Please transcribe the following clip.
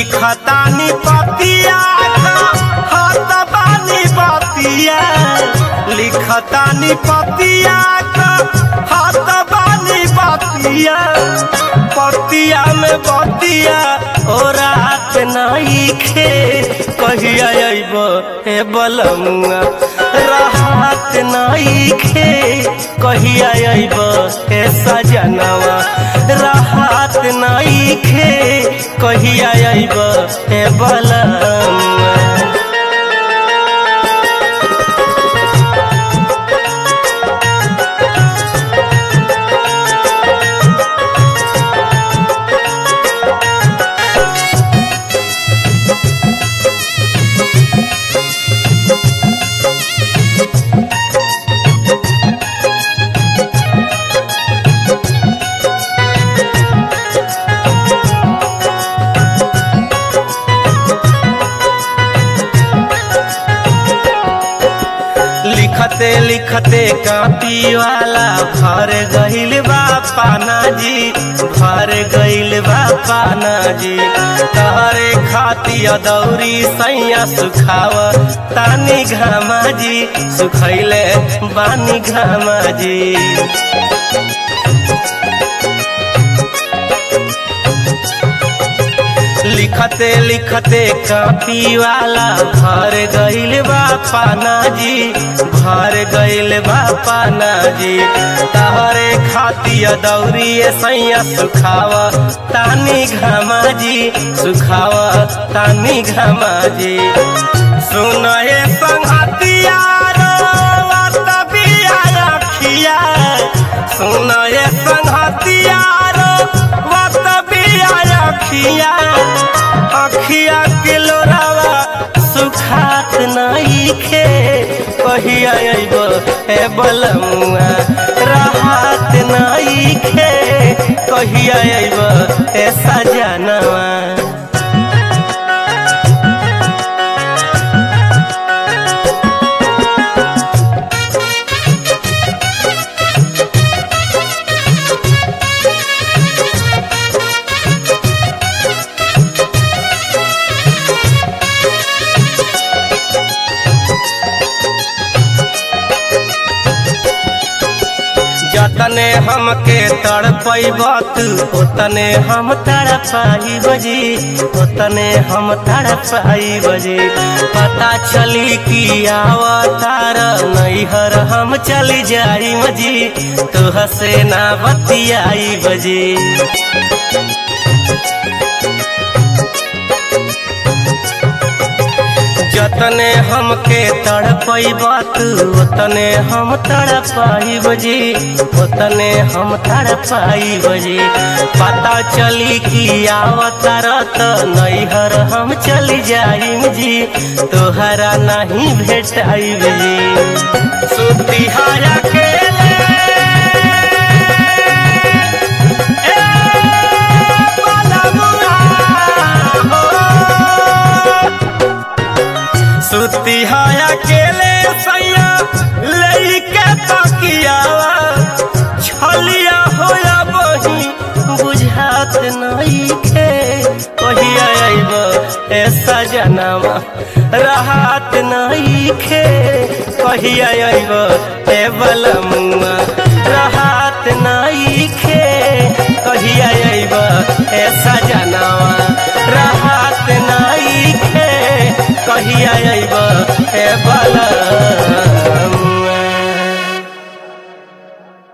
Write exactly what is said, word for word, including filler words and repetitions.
लिखतानी पतिया हाथ बानी बतिया लिखतानी पतिया हाथ बानी बतिया पतिया में बतिया ओ रात नहीं खे कहिया अइब हे बलमुआ राहत नहीं खे कहिया अइब हे सजनवा राहत नहीं खे कहिया अइब हे बलमुआ। लिखते लिखते कापी वाला भर गइल बा पाना जी भर गइल बा पाना जी तहरे खातिर दौरी सैया सुखाव तानी घामा जी सुखैले बानी घामा जी। लिखते लिखते कापी वाला भर गइल बा पाना जी भर गइल बा पाना जी तहरे खातिर दौरी सैया सुखाव तानी घामा जी सुखाव तानी घामा जी। सुनए संगतिया रोवत बिया अखिया सुनए संगतिया रोवत बिया अखिया अखिया के लोरावा सुखात नहीं खे कहिया अइब हे बलमुआ राहत नहीं खे कहिया अइब हे सजनवा। जतने हमके तड़पैबत ओतने हम तड़पाई बजी ओतने हम तड़पाई बजी पता चली कि आवतार नैहर हम चली जाई मजी तोह से ना बतियाई बजी। जतने हमके तड़पैबत ओतने हम तड़पाई बजी ओतने हम तड़पाई बजी पता चली कि आवतार त नैहर हम चली जाई जी तोहरा नहीं भेटाई बजी। सुतिहाया के सुतिहाया केले सैया लइके तकियावा छलिया होया बही बुझात नहीं खे कहिया अइब ए सजनवा राहत नहीं खे कहिया अइब ए बलमुआ राहत नहीं खे कहिया अइब ए सजनवा राहत नहीं खे कहिया अइब हे बलमुआ।